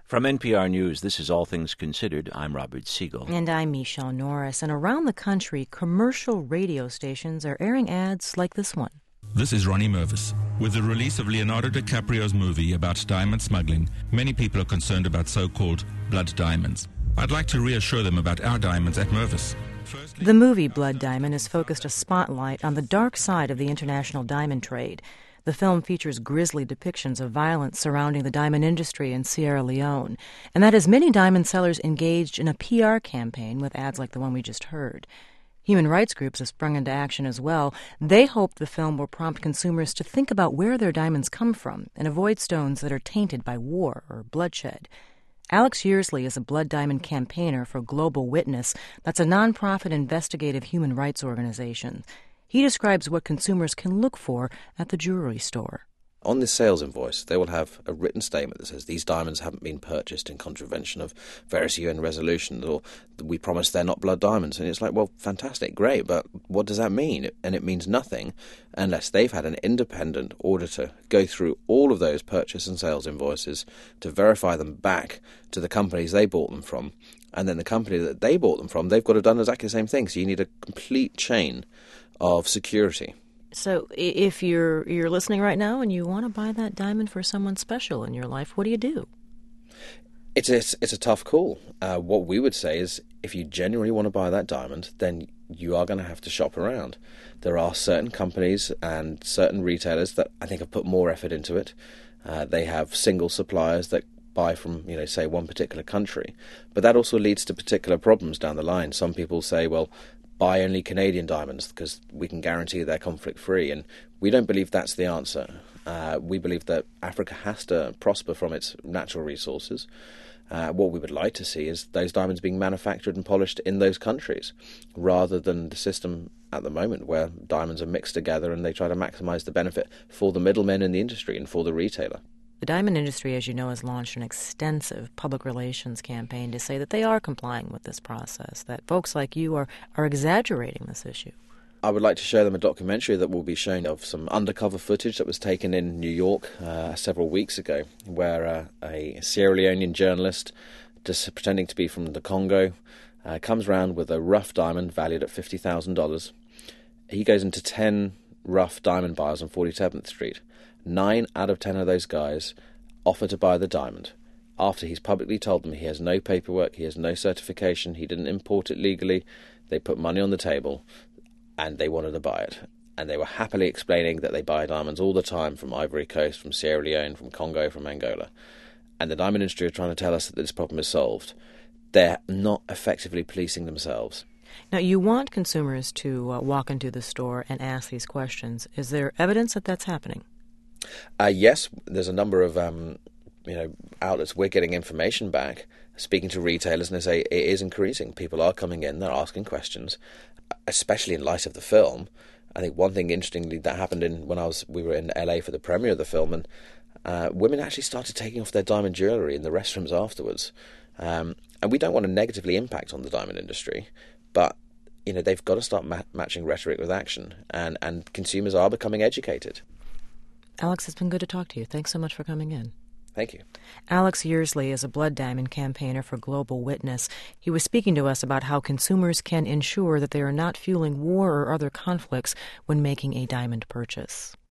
From NPR News, this is All Things Considered. I'm Robert Siegel. And I'm Michelle Norris. And around the country, commercial radio stations are airing ads like this one. This is Ronnie Mervis. With the release of Leonardo DiCaprio's movie about diamond smuggling, many people are concerned about so-called blood diamonds. I'd like to reassure them about our diamonds at Mervis. The movie Blood Diamond has focused a spotlight on the dark side of the international diamond trade. The film features grisly depictions of violence surrounding the diamond industry in Sierra Leone, and that has many diamond sellers engaged in a PR campaign with ads like the one we just heard. Human rights groups have sprung into action as well. They hope the film will prompt consumers to think about where their diamonds come from and avoid stones that are tainted by war or bloodshed. Alex Yearsley is a blood diamond campaigner for Global Witness. That's a nonprofit investigative human rights organization. He describes what consumers can look for at the jewelry store. On this sales invoice, they will have a written statement that says these diamonds haven't been purchased in contravention of various UN resolutions, or we promise they're not blood diamonds. And it's like, well, fantastic, great, but what does that mean? And it means nothing unless they've had an independent auditor go through all of those purchase and sales invoices to verify them back to the companies they bought them from. And then the company that they bought them from, they've got to have done exactly the same thing. So you need a complete chain of security. So if you're listening right now and you want to buy that diamond for someone special in your life, what do you do? It's a tough call. What we would say is if you genuinely want to buy that diamond, then you are going to have to shop around. There are certain companies and certain retailers that I think have put more effort into it. They have single suppliers that buy from, say one particular country. But that also leads to particular problems down the line. Some people say, well, buy only Canadian diamonds because we can guarantee they're conflict-free. And we don't believe that's the answer. We believe that Africa has to prosper from its natural resources. What we would like to see is those diamonds being manufactured and polished in those countries, rather than the system at the moment where diamonds are mixed together and they try to maximize the benefit for the middlemen in the industry and for the retailer. The diamond industry, as you know, has launched an extensive public relations campaign to say that they are complying with this process, that folks like you are exaggerating this issue. I would like to show them a documentary that will be shown of some undercover footage that was taken in New York several weeks ago, where a Sierra Leonean journalist, just pretending to be from the Congo, comes round with a rough diamond valued at $50,000. He goes into 10 rough diamond buyers on 47th Street. 9 out of 10 of those guys offer to buy the diamond after he's publicly told them he has no paperwork, he has no certification, he didn't import it legally. They put money on the table and they wanted to buy it. And they were happily explaining that they buy diamonds all the time from Ivory Coast, from Sierra Leone, from Congo, from Angola. And the diamond industry are trying to tell us that this problem is solved. They're not effectively policing themselves. Now, you want consumers to walk into the store and ask these questions. Is there evidence that that's happening? Yes, there's a number of outlets we're getting information back, speaking to retailers, and they say it is increasing. People are coming in, they're asking questions, especially in light of the film. I think one thing interestingly that happened when we were in LA for the premiere of the film, and women actually started taking off their diamond jewellery in the restrooms afterwards. And we don't want to negatively impact on the diamond industry, but they've got to start matching rhetoric with action, and consumers are becoming educated. Alex, it's been good to talk to you. Thanks so much for coming in. Thank you. Alex Yearsley is a blood diamond campaigner for Global Witness. He was speaking to us about how consumers can ensure that they are not fueling war or other conflicts when making a diamond purchase.